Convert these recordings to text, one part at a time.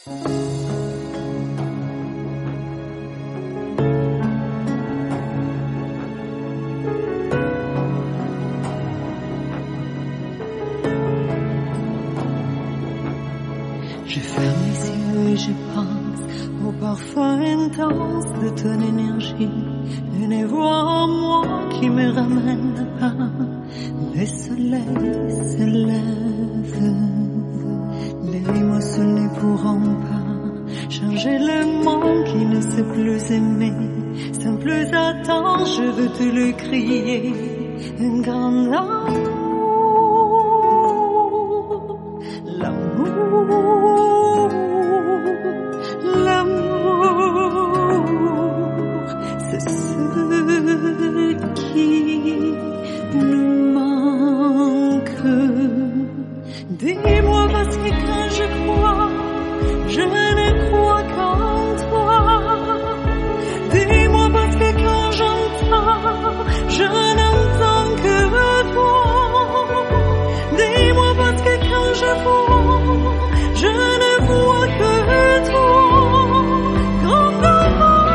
Je ferme les yeux et je pense au parfum intense de ton énergie. Une voix en moi qui me ramène là-bas. Le soleil se lève. Les mots seuls ne pourront pas changer le monde qui ne sait plus aimer. Sans plus attendre, je veux te le crier. Un grand amour. Dis-moi parce que quand je crois, je ne crois qu'en toi. Dis-moi parce que quand j'entends, je n'entends que toi. Dis-moi parce que quand je vois, je ne vois que toi. Grand amour.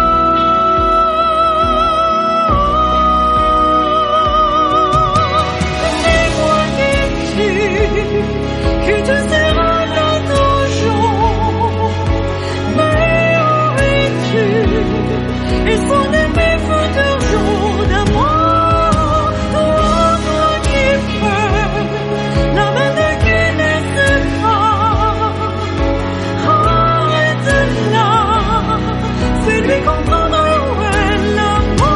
Dis-moi que tu seras là toujours. Mais où es-tu? Et sont de mes futurs jours d'amour. Toi qui peux la main de qui ne sait pas. Arrête là, fais-lui comprendre où est l'amour.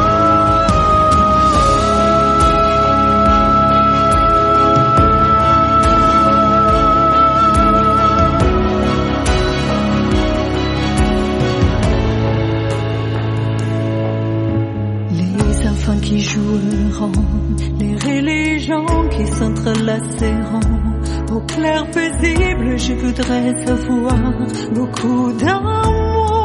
Qui joueront, les religions qui s'entrelaceront. Au clair paisible, je voudrais savoir beaucoup d'amour.